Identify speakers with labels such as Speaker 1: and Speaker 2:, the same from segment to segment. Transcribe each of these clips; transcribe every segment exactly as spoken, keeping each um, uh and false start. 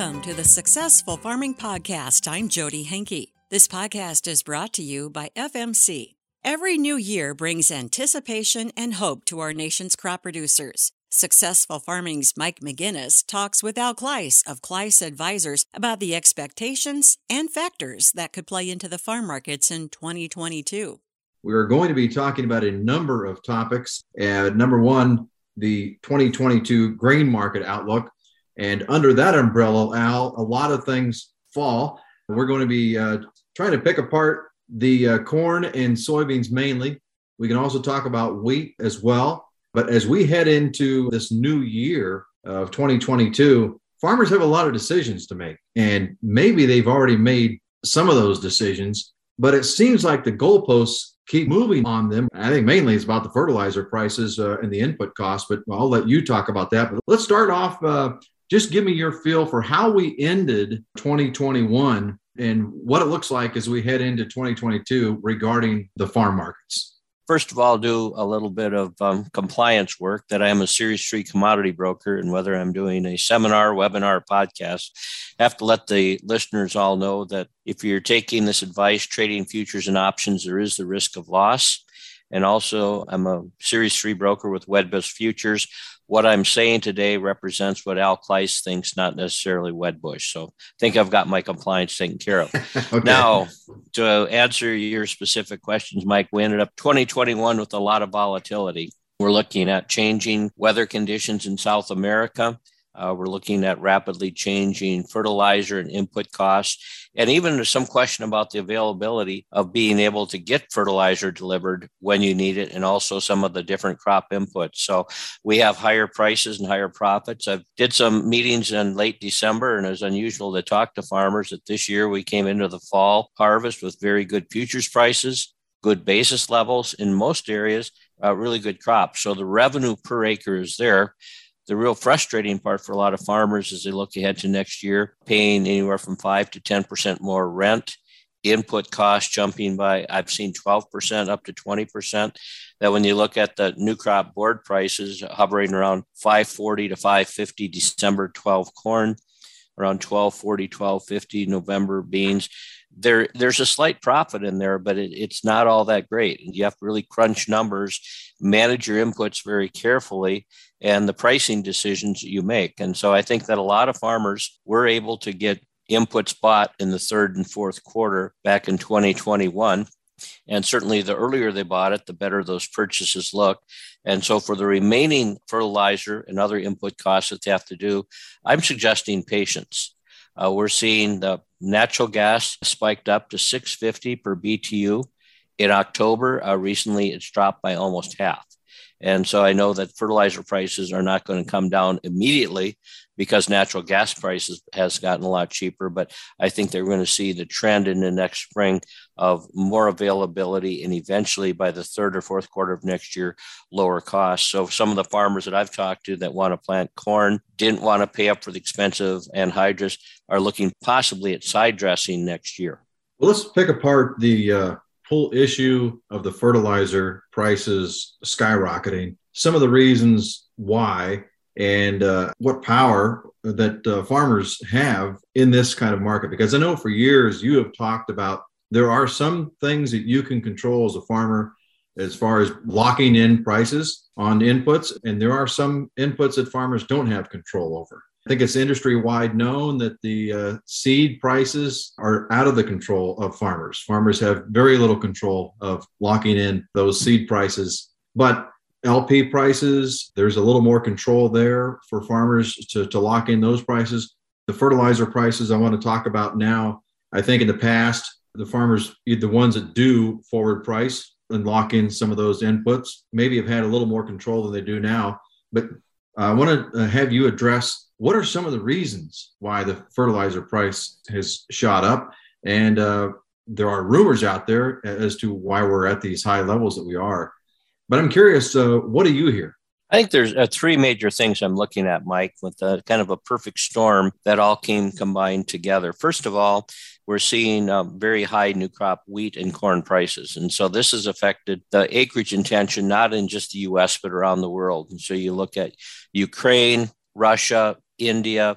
Speaker 1: Welcome to the Successful Farming Podcast. I'm Jody Henke. This podcast is brought to you by F M C. Every new year brings anticipation and hope to our nation's crop producers. Successful Farming's Mike McGinnis talks with Al Kleiss of Kleiss Advisors about the expectations and factors that could play into the farm markets in twenty twenty-two.
Speaker 2: We are going to be talking about a number of topics. Uh, number one, the twenty twenty-two grain market outlook. And under that umbrella, Al, a lot of things fall. We're going to be uh, trying to pick apart the uh, corn and soybeans mainly. We can also talk about wheat as well. But as we head into this new year of twenty twenty-two, farmers have a lot of decisions to make. And maybe they've already made some of those decisions, but it seems like the goalposts keep moving on them. I think mainly it's about the fertilizer prices uh, and the input costs, but I'll let you talk about that. But let's start off. Uh, just give me your feel for how we ended twenty twenty-one and what it looks like as we head into twenty twenty-two regarding the farm markets.
Speaker 3: First of all, I'll do a little bit of um, compliance work that I am a Series three commodity broker, and whether I'm doing a seminar, webinar, podcast, I have to let the listeners all know that if you're taking this advice, trading futures and options, there is the risk of loss. And also, I'm a Series three broker with Wedbush Futures. What I'm saying today represents what Al Kleiss thinks, not necessarily Wedbush. So I think I've got my compliance taken care of. Okay. Now, to answer your specific questions, Mike, we ended up twenty twenty-one with a lot of volatility. We're looking at changing weather conditions in South America. Uh, we're looking at rapidly changing fertilizer and input costs, and even some question about the availability of being able to get fertilizer delivered when you need it, and also some of the different crop inputs. So we have higher prices and higher profits. I did some meetings in late December, and it was unusual to talk to farmers that this year we came into the fall harvest with very good futures prices, good basis levels in most areas, uh, really good crops. So the revenue per acre is there. The real frustrating part for a lot of farmers as they look ahead to next year, paying anywhere from five to ten percent more rent, input costs jumping by, I've seen twelve percent up to twenty percent. That when you look at the new crop board prices hovering around five forty to five fifty December twelve corn, around twelve forty, twelve fifty November beans. There, there's a slight profit in there, but it, it's not all that great. And you have to really crunch numbers, manage your inputs very carefully, and the pricing decisions that you make. And so I think that a lot of farmers were able to get inputs bought in the third and fourth quarter back in twenty twenty-one. And certainly the earlier they bought it, the better those purchases look. And so for the remaining fertilizer and other input costs that they have to do, I'm suggesting patience. Uh, we're seeing the natural gas spiked up to six fifty per B T U. In October, uh, recently it's dropped by almost half. And so I know that fertilizer prices are not going to come down immediately because natural gas prices has gotten a lot cheaper. But I think they're going to see the trend in the next spring of more availability, and eventually by the third or fourth quarter of next year, lower costs. So some of the farmers that I've talked to that want to plant corn, didn't want to pay up for the expensive anhydrous, are looking possibly at side dressing next year.
Speaker 2: Well, let's pick apart the uh, whole issue of the fertilizer prices skyrocketing, some of the reasons why, and uh, what power that uh, farmers have in this kind of market. Because I know for years you have talked about there are some things that you can control as a farmer as far as locking in prices on inputs, and there are some inputs that farmers don't have control over. I think it's industry-wide known that the uh, seed prices are out of the control of farmers. Farmers have very little control of locking in those seed prices. But L P prices, there's a little more control there for farmers to, to lock in those prices. The fertilizer prices I want to talk about now, I think in the past, the farmers, the ones that do forward price and lock in some of those inputs, maybe have had a little more control than they do now. But I want to have you address what are some of the reasons why the fertilizer price has shot up? And uh, there are rumors out there as to why we're at these high levels that we are. But I'm curious, uh, what do you hear?
Speaker 3: I think there's uh, three major things I'm looking at, Mike, with a, kind of a perfect storm that all came combined together. First of all, we're seeing uh, very high new crop wheat and corn prices. And so this has affected the acreage intention, not in just the U S, but around the world. And so you look at Ukraine, Russia, India,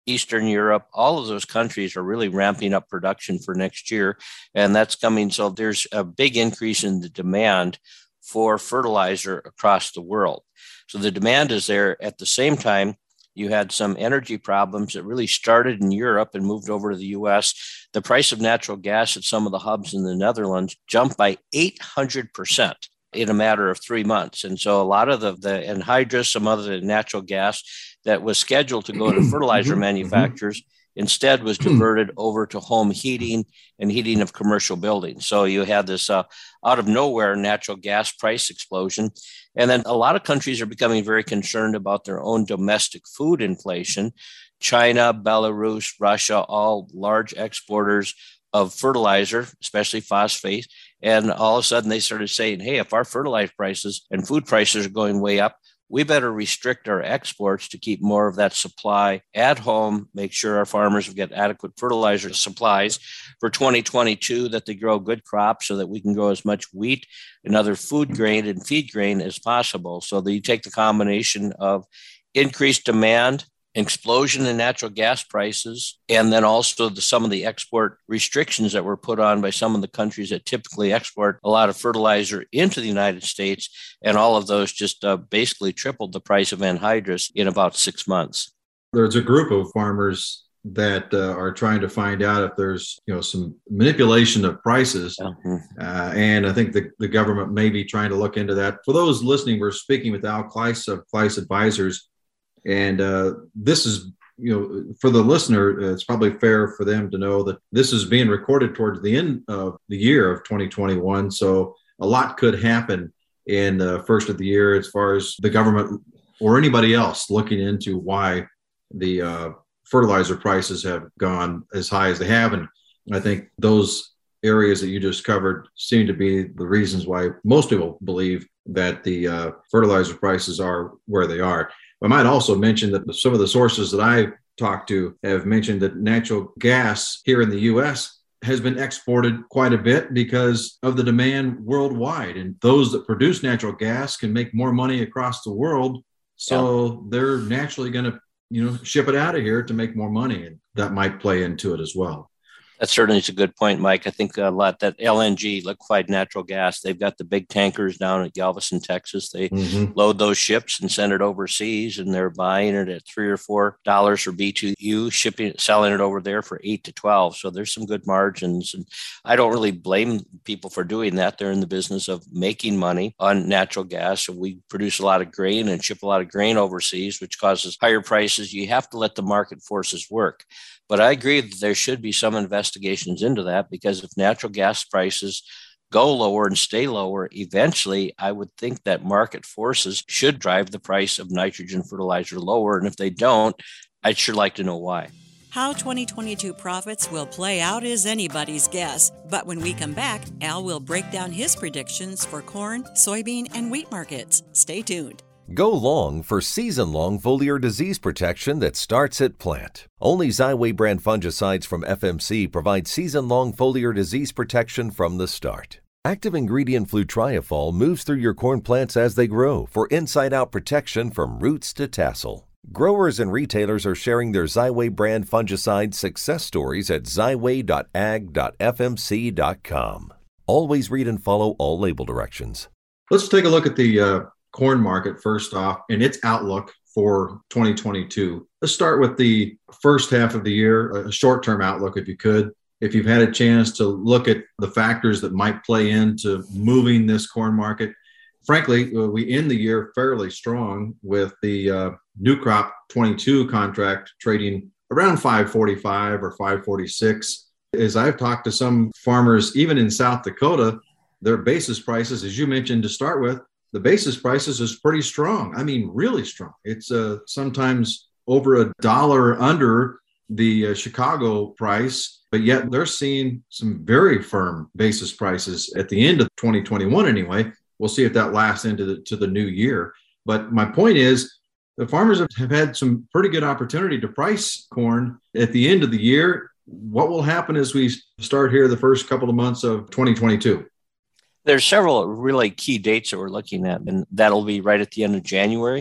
Speaker 3: Eastern Europe, all of those countries are really ramping up production for next year. And that's coming. So there's a big increase in the demand for fertilizer across the world. So the demand is there. At the same time, you had some energy problems that really started in Europe and moved over to the U S. The price of natural gas at some of the hubs in the Netherlands jumped by eight hundred percent in a matter of three months. And so a lot of the, the anhydrous, some other natural gas that was scheduled to go to fertilizer manufacturers instead was diverted over to home heating and heating of commercial buildings. So you had this uh, out of nowhere natural gas price explosion. And then a lot of countries are becoming very concerned about their own domestic food inflation. China, Belarus, Russia, all large exporters of fertilizer, especially phosphate. And all of a sudden they started saying, hey, if our fertilizer prices and food prices are going way up, we better restrict our exports to keep more of that supply at home, make sure our farmers get adequate fertilizer supplies for twenty twenty-two, that they grow good crops so that we can grow as much wheat and other food grain and feed grain as possible. So that you take the combination of increased demand, explosion in natural gas prices, and then also the, some of the export restrictions that were put on by some of the countries that typically export a lot of fertilizer into the United States. And all of those just uh, basically tripled the price of anhydrous in about six months.
Speaker 2: There's a group of farmers that uh, are trying to find out if there's, you know, some manipulation of prices. Mm-hmm. Uh, and I think the, the government may be trying to look into that. For those listening, we're speaking with Al Kleiss of Kleiss Advisors. And uh, this is, you know, for the listener, uh, it's probably fair for them to know that this is being recorded towards the end of the year of twenty twenty-one. So a lot could happen in the first of the year as far as the government or anybody else looking into why the uh, fertilizer prices have gone as high as they have. And I think those areas that you just covered seem to be the reasons why most people believe that the uh, fertilizer prices are where they are. I might also mention that some of the sources that I talked to have mentioned that natural gas here in the U S has been exported quite a bit because of the demand worldwide. And those that produce natural gas can make more money across the world. So yeah. they're naturally going to, you know, ship it out of here to make more money. And that might play into it as well.
Speaker 3: That certainly is a good point, Mike. I think a lot that L N G, liquefied natural gas, they've got the big tankers down at Galveston, Texas. They mm-hmm. load those ships and send it overseas, and they're buying it at three or four dollars for B two U, shipping it, selling it over there for eight to twelve. So there's some good margins, and I don't really blame people for doing that. They're in the business of making money on natural gas. So we produce a lot of grain and ship a lot of grain overseas, which causes higher prices. You have to let the market forces work. But I agree that there should be some investigations into that, because if natural gas prices go lower and stay lower, eventually I would think that market forces should drive the price of nitrogen fertilizer lower. And if they don't, I'd sure like to know why.
Speaker 1: How twenty twenty-two profits will play out is anybody's guess. But when we come back, Al will break down his predictions for corn, soybean, and wheat markets. Stay tuned.
Speaker 4: Go long for season-long foliar disease protection that starts at plant. Only Xyway brand fungicides from F M C provide season-long foliar disease protection from the start. Active ingredient flutriafol moves through your corn plants as they grow for inside-out protection from roots to tassel. Growers and retailers are sharing their Xyway brand fungicide success stories at xyway dot ag dot f m c dot com. Always read and follow all label directions.
Speaker 2: Let's take a look at the uh... corn market first off and its outlook for twenty twenty-two. Let's start with the first half of the year, a short-term outlook if you could. If you've had a chance to look at the factors that might play into moving this corn market, frankly, we end the year fairly strong with the uh, new crop twenty-two contract trading around five forty-five or five forty-six. As I've talked to some farmers, even in South Dakota, their basis prices, as you mentioned to start with, the basis prices is pretty strong. I mean, really strong. It's uh, sometimes over a dollar under the uh, Chicago price, but yet they're seeing some very firm basis prices at the end of twenty twenty-one anyway. We'll see if that lasts into the, to the new year. But my point is, the farmers have had some pretty good opportunity to price corn at the end of the year. What will happen as we start here the first couple of months of twenty twenty-two?
Speaker 3: There's several really key dates that we're looking at, and that'll be right at the end of January.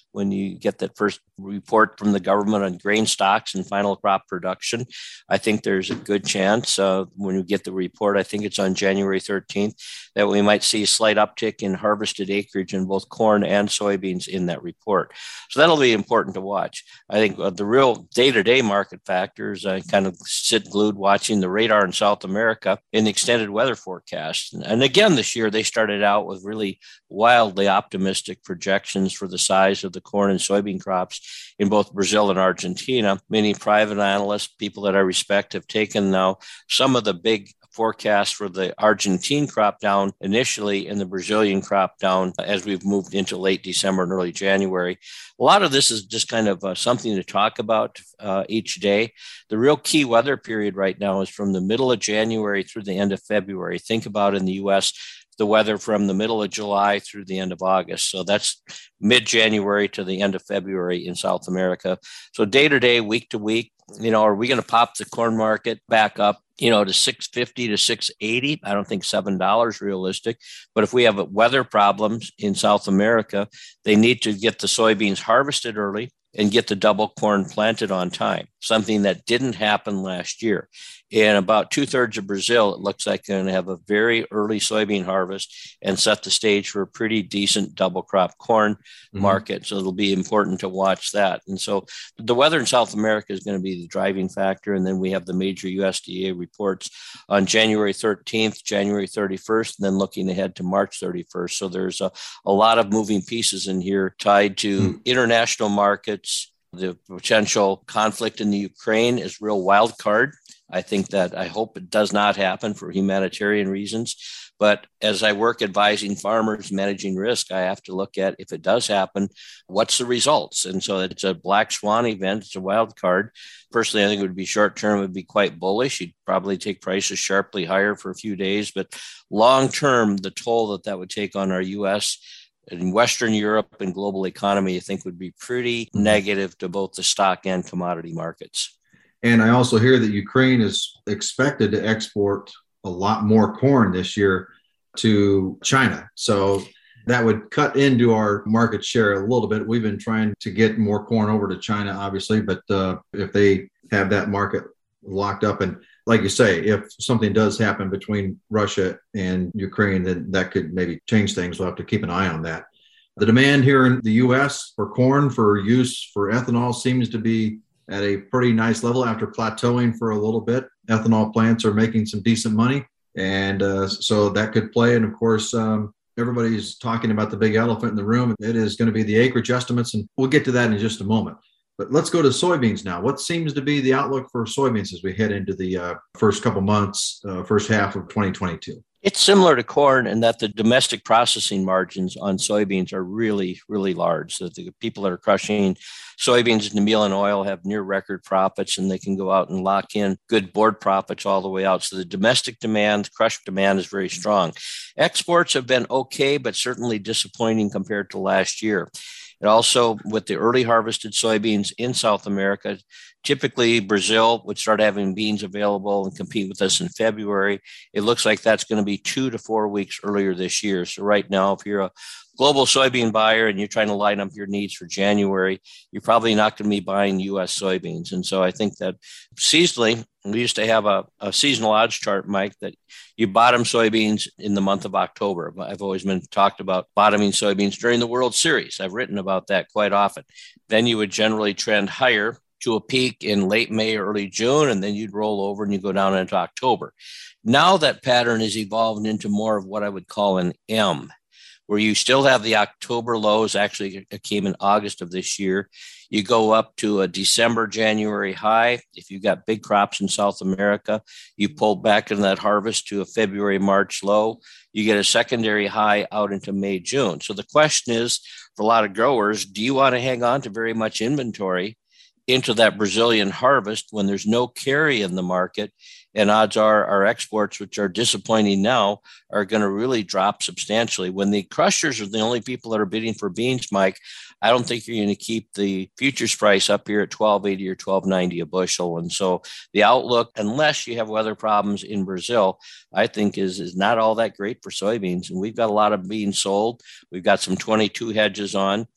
Speaker 3: when you get that first report from the government on grain stocks and final crop production. I think there's a good chance uh, when we get the report, I think it's on January thirteenth, that we might see a slight uptick in harvested acreage in both corn and soybeans in that report. So that'll be important to watch. I think uh, the real day-to-day market factors, I kind of sit glued watching the radar in South America in the extended weather forecast. And again, this year they started out with really wildly optimistic projections for the size of the corn and soybean crops in both Brazil and Argentina. Many private analysts, people that I respect, have taken now some of the big forecast for the Argentine crop down initially and the Brazilian crop down as we've moved into late December and early January. A lot of this is just kind of uh, something to talk about uh, each day. The real key weather period right now is from the middle of January through the end of February. Think about in the U S, the weather from the middle of July through the end of August. So that's mid-January to the end of February in South America. So day to day, week to week, you know, are we going to pop the corn market back up, you know, to six fifty to six eighty? I don't think seven dollars realistic. But if we have weather problems in South America, they need to get the soybeans harvested early and get the double corn planted on time, something that didn't happen last year. In about two thirds of Brazil, it looks like they're going to have a very early soybean harvest and set the stage for a pretty decent double crop corn mm-hmm. market. So it'll be important to watch that. And so the weather in South America is going to be the driving factor. And then we have the major U S D A reports on January thirteenth, January thirty-first, and then looking ahead to March thirty-first. So there's a, a lot of moving pieces in here tied to mm-hmm. international markets. The potential conflict in the Ukraine is real wild card. I think that I hope it does not happen for humanitarian reasons. But as I work advising farmers, managing risk, I have to look at, if it does happen, what's the results? And so it's a black swan event. It's a wild card. Personally, I think it would be short term, it would be quite bullish. You'd probably take prices sharply higher for a few days. But long term, the toll that that would take on our U S in Western Europe and global economy, I think would be pretty mm-hmm. negative to both the stock and commodity markets.
Speaker 2: And I also hear that Ukraine is expected to export a lot more corn this year to China. So that would cut into our market share a little bit. We've been trying to get more corn over to China, obviously, but uh, if they have that market locked up, and like you say, if something does happen between Russia and Ukraine, then that could maybe change things. We'll have to keep an eye on that. The demand here in the U S for corn for use for ethanol seems to be at a pretty nice level after plateauing for a little bit. Ethanol plants are making some decent money. And uh, so that could play. And of course, um, everybody's talking about the big elephant in the room. It is going to be the acreage estimates. And we'll get to that in just a moment. But let's go to soybeans now. What seems to be the outlook for soybeans as we head into the uh, first couple months, uh, first half of twenty twenty-two?
Speaker 3: It's similar to corn in that the domestic processing margins on soybeans are really, really large. So the people that are crushing soybeans into meal and oil have near record profits, and they can go out and lock in good board profits all the way out. So the domestic demand, crush demand is very strong. Exports have been okay, but certainly disappointing compared to last year. And also with the early harvested soybeans in South America, typically Brazil would start having beans available and compete with us in February. It looks like that's going to be two to four weeks earlier this year. So right now, if you're a global soybean buyer and you're trying to line up your needs for January, you're probably not going to be buying U S soybeans. And so I think that seasonally, we used to have a, a seasonal odds chart, Mike, that you bottom soybeans in the month of October. I've always been talked about bottoming soybeans during the World Series. I've written about that quite often. Then you would generally trend higher to a peak in late May, early June, and then you'd roll over and you go down into October. Now that pattern has evolved into more of what I would call an M, where you still have the October lows. Actually, it came in August of this year. You go up to a December, January high. If you've got big crops in South America, you pull back in that harvest to a February, March low. You get a secondary high out into May, June. So the question is, for a lot of growers, do you want to hang on to very much inventory into that Brazilian harvest when there's no carry in the market? And odds are our exports, which are disappointing now, are going to really drop substantially. When the crushers are the only people that are bidding for beans, Mike, I don't think you're going to keep the futures price up here at twelve eighty or twelve ninety a bushel. And so the outlook, unless you have weather problems in Brazil, I think is, is not all that great for soybeans. And we've got a lot of beans sold. We've got some twenty-two hedges on.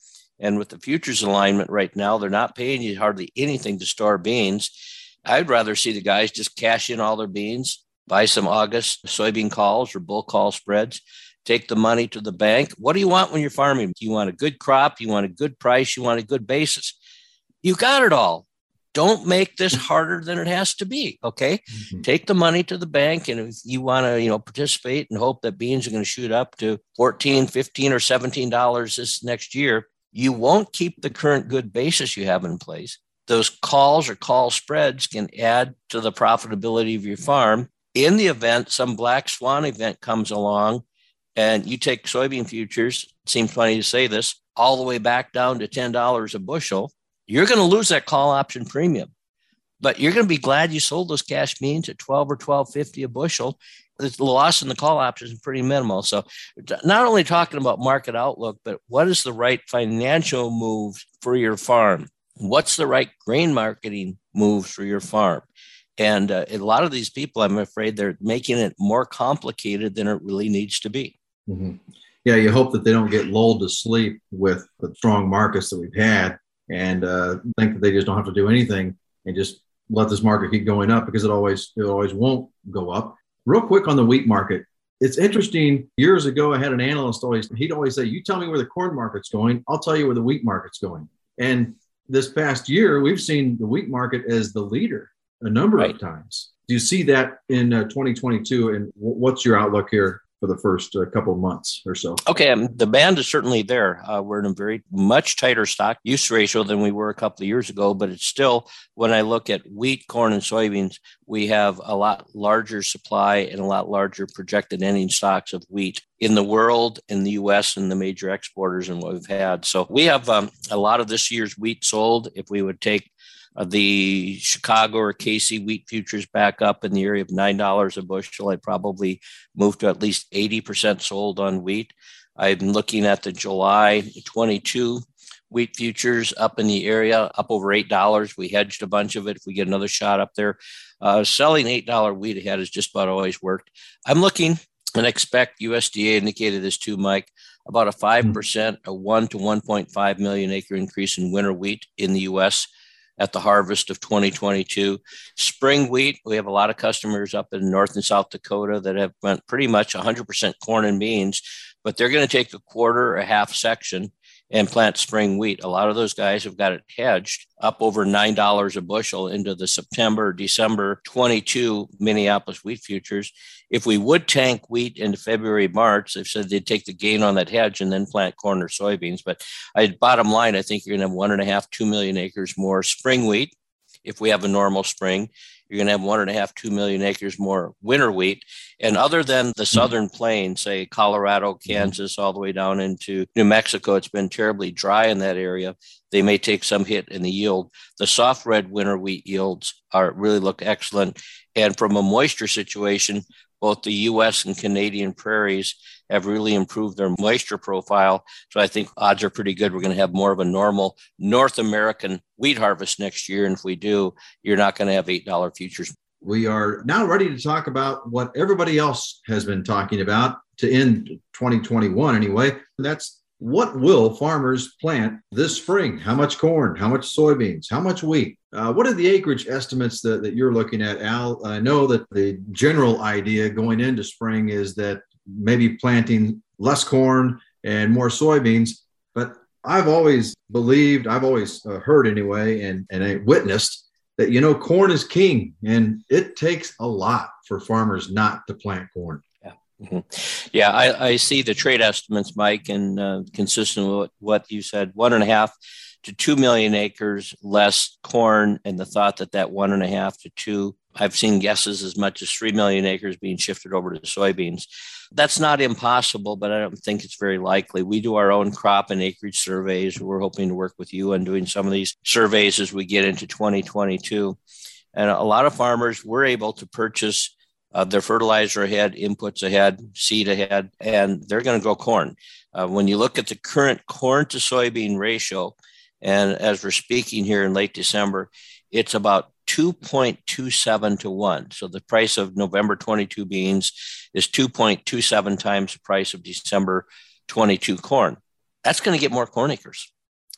Speaker 3: And with the futures alignment right now, they're not paying you hardly anything to store beans. I'd rather see the guys just cash in all their beans, buy some August soybean calls or bull call spreads, take the money to the bank. What do you want when you're farming? You want a good crop, you want a good price, you want a good basis. You got it all. Don't make this harder than it has to be, okay? Mm-hmm. Take the money to the bank, and if you want to, you know, participate and hope that beans are going to shoot up to fourteen, fifteen, or seventeen dollars this next year, you won't keep the current good basis you have in place. Those calls or call spreads can add to the profitability of your farm. In the event some black swan event comes along and you take soybean futures, it seems funny to say this, all the way back down to ten dollars a bushel, you're going to lose that call option premium. But you're going to be glad you sold those cash beans at twelve or twelve fifty a bushel. The loss in the call option is pretty minimal. So not only talking about market outlook, but what is the right financial move for your farm? What's the right grain marketing move for your farm? And uh, a lot of these people, I'm afraid, they're making it more complicated than it really needs to be.
Speaker 2: Mm-hmm. Yeah, you hope that they don't get lulled to sleep with the strong markets that we've had and uh, think that they just don't have to do anything and just let this market keep going up, because it always it always won't go up. Real quick on the wheat market. It's interesting. Years ago, I had an analyst always, he'd always say, you tell me where the corn market's going, I'll tell you where the wheat market's going. And this past year, we've seen the wheat market as the leader a number right. of times. Do you see that in uh, twenty twenty-two? And w- what's your outlook here for the first uh, couple of months or so?
Speaker 3: Okay, um, the band is certainly there. Uh, we're in a very much tighter stock use ratio than we were a couple of years ago, but it's still, when I look at wheat, corn, and soybeans, we have a lot larger supply and a lot larger projected ending stocks of wheat in the world, in the U S, and the major exporters and what we've had. So we have um, a lot of this year's wheat sold. If we would take Uh, the Chicago or K C wheat futures back up in the area of nine dollars a bushel, I'd probably move to at least eighty percent sold on wheat. I'm looking at the July twenty-two wheat futures up in the area, up over eight dollars. We hedged a bunch of it. If we get another shot up there, uh, selling eight dollars wheat ahead has just about always worked. I'm looking and expect, U S D A indicated this too, Mike, about a five percent, a one to one point five million acre increase in winter wheat in the U S at the harvest of twenty twenty-two. Spring wheat, we have a lot of customers up in North and South Dakota that have went pretty much one hundred percent corn and beans, but they're going to take a quarter or a half section and plant spring wheat. A lot of those guys have got it hedged up over nine dollars a bushel into the September, December twenty-two Minneapolis wheat futures. If we would tank wheat into February, March, they've said they'd take the gain on that hedge and then plant corn or soybeans. But I, bottom line, I think you're going to have one and a half, two million acres more spring wheat. If we have a normal spring, you're going to have one and a half, two million acres more winter wheat. And other than the southern plains, say Colorado, Kansas, all the way down into New Mexico, it's been terribly dry in that area. They may take some hit in the yield. The soft red winter wheat yields are really look excellent. And from a moisture situation, both the U S and Canadian prairies have really improved their moisture profile. So I think odds are pretty good we're going to have more of a normal North American wheat harvest next year. And if we do, you're not going to have eight dollars futures.
Speaker 2: We are now ready to talk about what everybody else has been talking about to end twenty twenty-one anyway. And that's, what will farmers plant this spring? How much corn? How much soybeans? How much wheat? Uh, what are the acreage estimates that, that you're looking at, Al? I know that the general idea going into spring is that maybe planting less corn and more soybeans, but I've always believed, I've always uh, heard anyway, and, and I witnessed that, you know, corn is king, and it takes a lot for farmers not to plant corn.
Speaker 3: Mm-hmm. Yeah, I, I see the trade estimates, Mike, and uh, consistent with what you said, one and a half to two million acres less corn, and the thought that that one and a half to two, I've seen guesses as much as three million acres being shifted over to soybeans. That's not impossible, but I don't think it's very likely. We do our own crop and acreage surveys. We're hoping to work with you on doing some of these surveys as we get into twenty twenty-two. And a lot of farmers were able to purchase Uh, their fertilizer ahead, inputs ahead, seed ahead, and they're going to go corn. Uh, when you look at the current corn to soybean ratio, and as we're speaking here in late December, it's about two point two seven to one. So the price of November twenty-two beans is two point two seven times the price of December twenty-two corn. That's going to get more corn acres.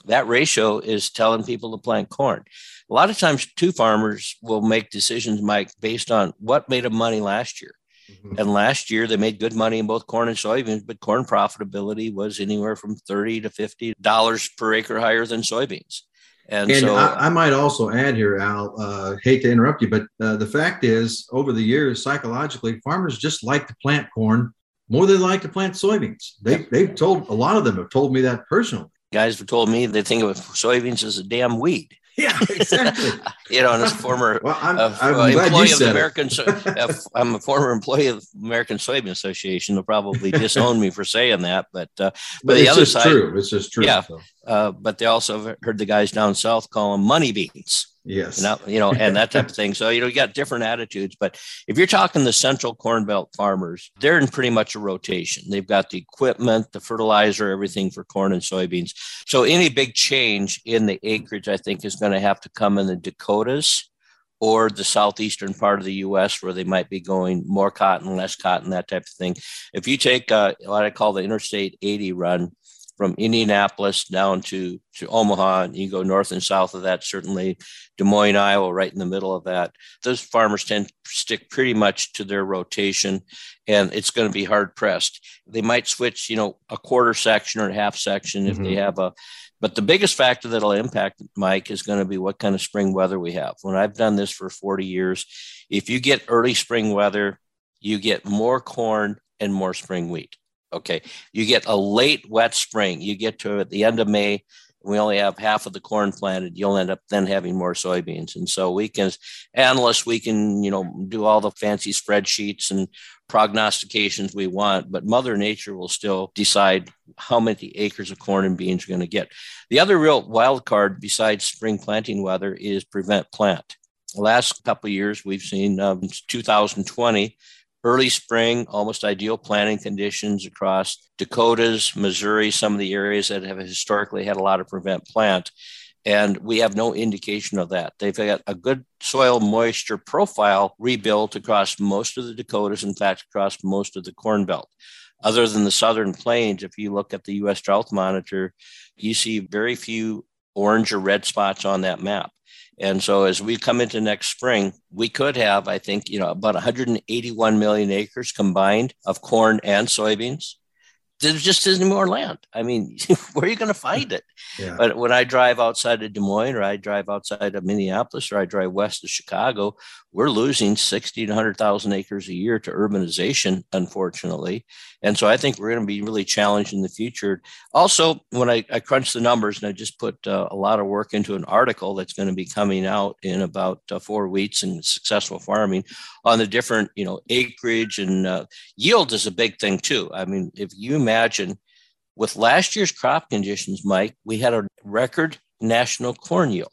Speaker 3: that ratio is telling people to plant corn. A lot of times, two farmers will make decisions, Mike, based on what made them money last year. Mm-hmm. And last year, they made good money in both corn and soybeans, but corn profitability was anywhere from thirty to fifty dollars per acre higher than soybeans. And,
Speaker 2: and
Speaker 3: so
Speaker 2: I, I might also add here, Al, uh, hate to interrupt you, but uh, the fact is, over the years, psychologically, farmers just like to plant corn more than they like to plant soybeans. They, yeah. They've told, a lot of them have told me that personally.
Speaker 3: Guys have told me they think of soybeans as a damn weed.
Speaker 2: Yeah, exactly.
Speaker 3: You know, and as a former
Speaker 2: well, I'm,
Speaker 3: uh,
Speaker 2: I'm
Speaker 3: uh, employee of the
Speaker 2: it.
Speaker 3: American, uh, I'm a former employee of the American Soybean Association. They'll probably disown me for saying that, but uh, but,
Speaker 2: but
Speaker 3: the
Speaker 2: it's
Speaker 3: other
Speaker 2: just
Speaker 3: side,
Speaker 2: true. It's just true.
Speaker 3: Yeah,
Speaker 2: so.
Speaker 3: uh, but they also heard the guys down south call them money beans.
Speaker 2: Yes.
Speaker 3: You know, you know, and that type of thing. So, you know, you got different attitudes, but if you're talking the central Corn Belt farmers, they're in pretty much a rotation. They've got the equipment, the fertilizer, everything for corn and soybeans. So any big change in the acreage, I think, is going to have to come in the Dakotas or the southeastern part of the U S where they might be going more cotton, less cotton, that type of thing. If you take uh, what I call the Interstate eighty run, from Indianapolis down to, to Omaha, and you go north and south of that, certainly Des Moines, Iowa, right in the middle of that. Those farmers tend to stick pretty much to their rotation, and it's going to be hard pressed. They might switch, you know, a quarter section or a half section if mm-hmm. they have a, but the biggest factor that'll impact, Mike, is going to be what kind of spring weather we have. When I've done this for forty years, if you get early spring weather, you get more corn and more spring wheat. Okay, you get a late wet spring. You get to at the end of May, we only have half of the corn planted. You'll end up then having more soybeans. And so we can, as analysts, we can, you know, do all the fancy spreadsheets and prognostications we want, but Mother Nature will still decide how many acres of corn and beans you're going to get. The other real wild card besides spring planting weather is prevent plant. The last couple of years, we've seen um, two thousand twenty, early spring, almost ideal planting conditions across Dakotas, Missouri, some of the areas that have historically had a lot of prevent plant. And we have no indication of that. They've got a good soil moisture profile rebuilt across most of the Dakotas, in fact, across most of the Corn Belt. Other than the Southern Plains, if you look at the U S Drought Monitor, you see very few orange or red spots on that map. And so as we come into next spring, we could have, I think, you know, about one hundred eighty-one million acres combined of corn and soybeans. There just isn't more land. I mean, where are you going to find it? Yeah. But when I drive outside of Des Moines, or I drive outside of Minneapolis, or I drive west of Chicago, we're losing sixty to one hundred thousand acres a year to urbanization, unfortunately. And so I think we're going to be really challenged in the future. Also, when I, I crunch the numbers, and I just put uh, a lot of work into an article that's going to be coming out in about uh, four weeks in Successful Farming on the different, you know, acreage and uh, yield is a big thing too. I mean, if you imagine with last year's crop conditions, Mike, we had a record national corn yield.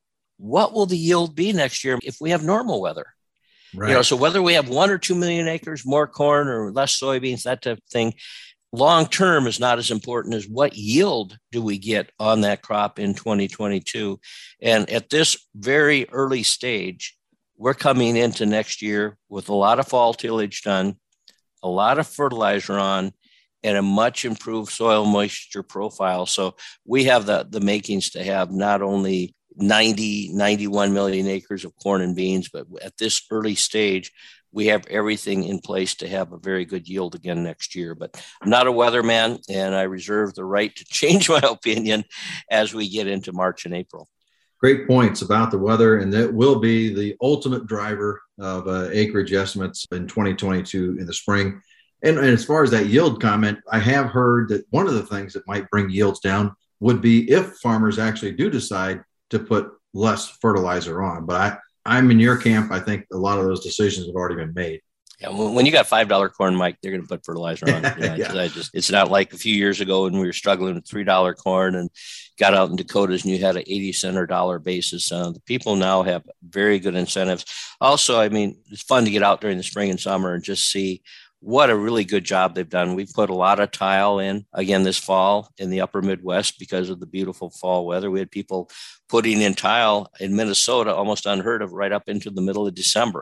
Speaker 3: What will the yield be next year if we have normal weather? Right. You know, so whether we have one or two million acres, more corn or less soybeans, that type of thing, long term is not as important as what yield do we get on that crop in twenty twenty-two. And at this very early stage, we're coming into next year with a lot of fall tillage done, a lot of fertilizer on, and a much improved soil moisture profile. So we have the, the makings to have not only ninety, ninety-one million acres of corn and beans, but at this early stage, we have everything in place to have a very good yield again next year. But I'm not a weatherman, and I reserve the right to change my opinion as we get into March and April.
Speaker 2: Great points about the weather, and that will be the ultimate driver of uh, acreage estimates in twenty twenty-two in the spring. And, and as far as that yield comment, I have heard that one of the things that might bring yields down would be if farmers actually do decide to put less fertilizer on. But I, I'm in your camp. I think a lot of those decisions have already been made.
Speaker 3: Yeah, when you got five dollar corn, Mike, they're going to put fertilizer on it. Yeah, yeah. I just, it's not like a few years ago when we were struggling with three dollar corn and got out in Dakotas and you had an eighty cent or dollar basis. Uh, the people now have very good incentives. Also, I mean, it's fun to get out during the spring and summer and just see what a really good job they've done. We've put a lot of tile in again this fall in the upper Midwest because of the beautiful fall weather. We had people putting in tile in Minnesota, almost unheard of, right up into the middle of December.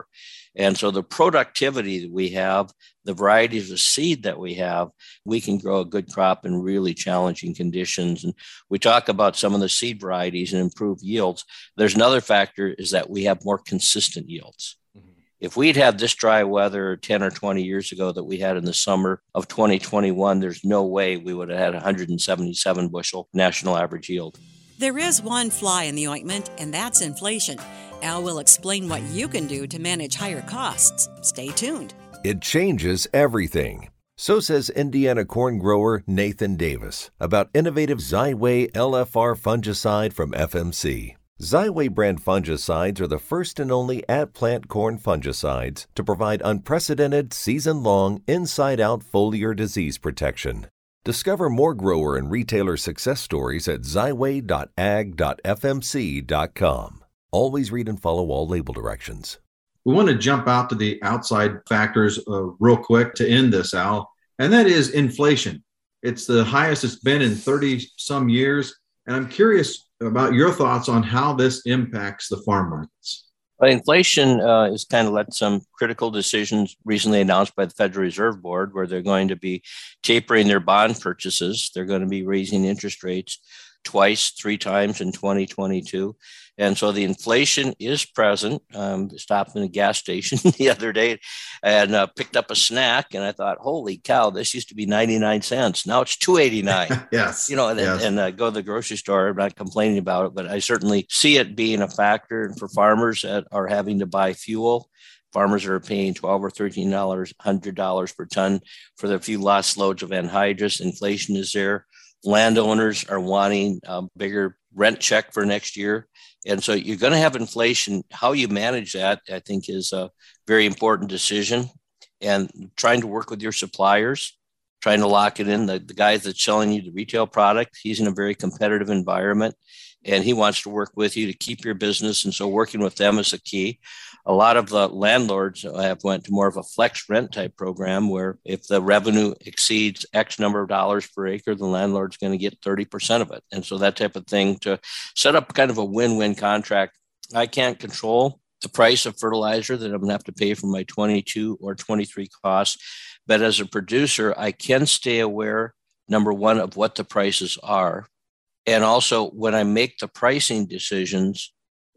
Speaker 3: And so the productivity that we have, the varieties of seed that we have, we can grow a good crop in really challenging conditions. And we talk about some of the seed varieties and improve yields. There's another factor is that we have more consistent yields. Mm-hmm. If we'd had this dry weather ten or twenty years ago that we had in the summer of twenty twenty-one, there's no way we would have had one hundred seventy-seven bushel national average yield.
Speaker 1: There is one fly in the ointment, and that's inflation. Al will explain what you can do to manage higher costs. Stay tuned.
Speaker 4: It changes everything. So says Indiana corn grower Nathan Davis about innovative Xyway L F R fungicide from F M C. Xyway brand fungicides are the first and only at-plant corn fungicides to provide unprecedented season-long inside-out foliar disease protection. Discover more grower and retailer success stories at xyway dot ag dot f m c dot com. Always read and follow all label directions.
Speaker 2: We want to jump out to the outside factors uh, real quick to end this, Al, and that is inflation. It's the highest it's been in thirty some years, and I'm curious about your thoughts on how this impacts the farm markets.
Speaker 3: Well, inflation uh, has kind of led some critical decisions recently announced by the Federal Reserve Board, where they're going to be tapering their bond purchases. They're going to be raising interest rates twice, three times in twenty twenty-two. And so the inflation is present. Um, stopped in a gas station the other day and uh, picked up a snack. And I thought, holy cow, this used to be ninety-nine cents. Now it's two eighty-nine.
Speaker 2: Yes.
Speaker 3: You know, and,
Speaker 2: yes.
Speaker 3: and uh, go to the grocery store. I'm not complaining about it, but I certainly see it being a factor. And for farmers that are having to buy fuel, farmers are paying twelve or thirteen dollars, one hundred dollars per ton for the few lost loads of anhydrous. Inflation is there. Landowners are wanting a bigger rent check for next year. And so you're going to have inflation. How you manage that, I think, is a very important decision. And trying to work with your suppliers, trying to lock it in. The, the guy that's selling you the retail product, he's in a very competitive environment, and he wants to work with you to keep your business. And so working with them is a key. A lot of the landlords have went to more of a flex rent type program, where if the revenue exceeds X number of dollars per acre, the landlord's going to get thirty percent of it. And so that type of thing to set up kind of a win-win contract. I can't control the price of fertilizer that I'm going to have to pay for my twenty-two or twenty-three costs. But as a producer, I can stay aware, number one, of what the prices are. And also when I make the pricing decisions,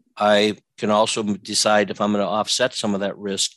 Speaker 3: I can also decide if I'm going to offset some of that risk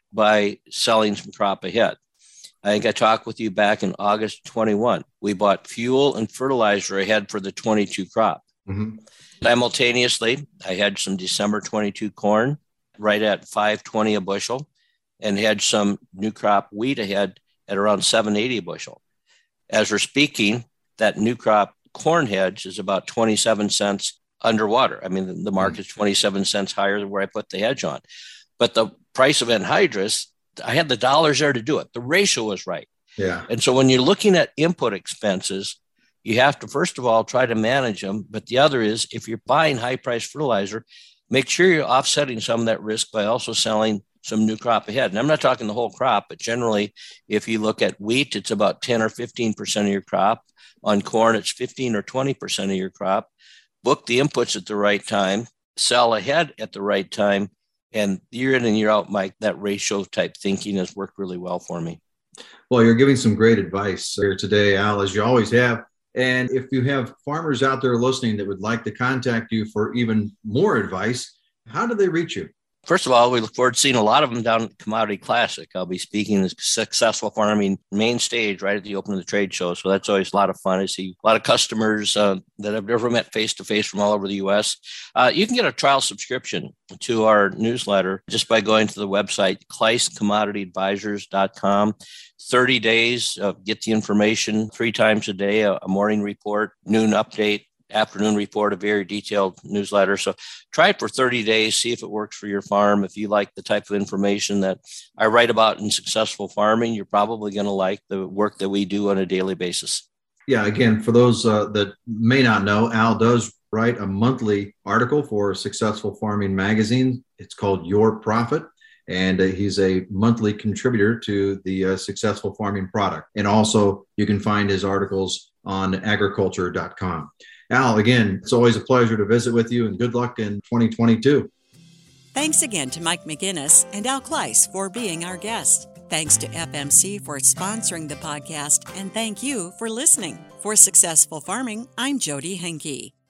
Speaker 3: by selling some crop ahead. I think I talked with you back in August twenty-one. We bought fuel and fertilizer ahead for the twenty-two crop. Mm-hmm. Simultaneously, I had some December twenty-two corn right at five twenty a bushel, and had some new crop wheat ahead at around seven eighty a bushel. As we're speaking, that new crop corn hedge is about twenty-seven cents underwater. I mean, the, the market's twenty-seven cents higher than where I put the hedge on. But the price of anhydrous, I had the dollars there to do it. The ratio was right.
Speaker 2: Yeah.
Speaker 3: And so when you're looking at input expenses, you have to, first of all, try to manage them. But the other is, if you're buying high price fertilizer, make sure you're offsetting some of that risk by also selling some new crop ahead. And I'm not talking the whole crop, but generally, if you look at wheat, it's about ten or fifteen percent of your crop. On corn, it's fifteen or twenty percent of your crop. Book the inputs at the right time, sell ahead at the right time, and year in and year out, Mike, that ratio type thinking has worked really well for me.
Speaker 2: Well, you're giving some great advice here today, Al, as you always have. And if you have farmers out there listening that would like to contact you for even more advice, how do they reach you?
Speaker 3: First of all, we look forward to seeing a lot of them down at Commodity Classic. I'll be speaking at Successful Farming main stage right at the opening of the trade show. So that's always a lot of fun. I see a lot of customers uh, that I've never met face-to-face from all over the U S. Uh, you can get a trial subscription to our newsletter just by going to the website, Kleist Commodity Advisors dot com. thirty days, uh, get the information three times a day, a, a morning report, noon update, afternoon report, a very detailed newsletter. So try it for thirty days, see if it works for your farm. If you like the type of information that I write about in Successful Farming, you're probably going to like the work that we do on a daily basis.
Speaker 2: Yeah, again, for those uh, that may not know, Al does write a monthly article for Successful Farming magazine. It's called Your Profit. And uh, he's a monthly contributor to the uh, Successful Farming product. And also you can find his articles on agriculture dot com. Al, again, it's always a pleasure to visit with you, and good luck in twenty twenty-two.
Speaker 1: Thanks again to Mike McGinnis and Al Kleiss for being our guests. Thanks to F M C for sponsoring the podcast, and thank you for listening. For Successful Farming, I'm Jody Henke.